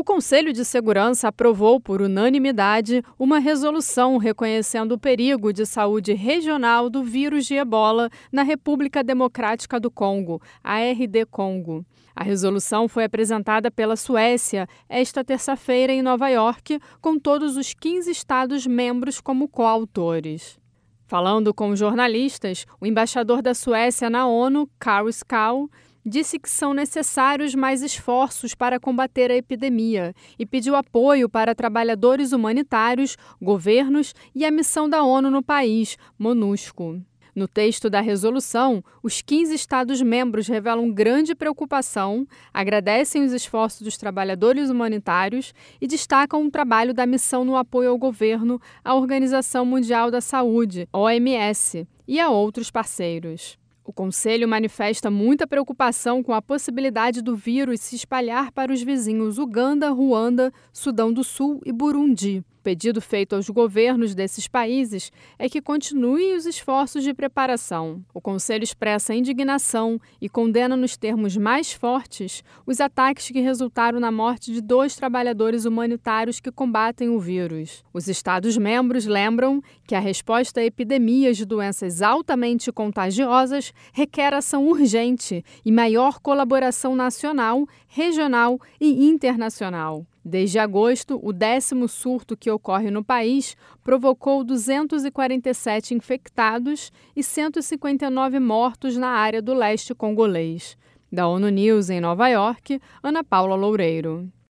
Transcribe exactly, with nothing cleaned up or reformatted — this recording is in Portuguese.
O Conselho de Segurança aprovou por unanimidade uma resolução reconhecendo o perigo de saúde regional do vírus de ebola na República Democrática do Congo, a R D Congo. A resolução foi apresentada pela Suécia esta terça-feira em Nova York, com todos os quinze Estados-membros como coautores. Falando com jornalistas, o embaixador da Suécia na ONU, Carl Schau, disse que são necessários mais esforços para combater a epidemia e pediu apoio para trabalhadores humanitários, governos e a missão da ONU no país, MONUSCO. No texto da resolução, os quinze Estados-membros revelam grande preocupação, agradecem os esforços dos trabalhadores humanitários e destacam o trabalho da missão no apoio ao governo, à Organização Mundial da Saúde, O M S, e a outros parceiros. O Conselho manifesta muita preocupação com a possibilidade do vírus se espalhar para os vizinhos Uganda, Ruanda, Sudão do Sul e Burundi. O pedido feito aos governos desses países é que continuem os esforços de preparação. O Conselho expressa indignação e condena nos termos mais fortes os ataques que resultaram na morte de dois trabalhadores humanitários que combatem o vírus. Os Estados-membros lembram que a resposta a epidemias de doenças altamente contagiosas requer ação urgente e maior colaboração nacional, regional e internacional. Desde agosto, o décimo surto que ocorre no país provocou duzentos e quarenta e sete infectados e cento e cinquenta e nove mortos na área do leste congolês. Da ONU News em Nova York, Ana Paula Loureiro.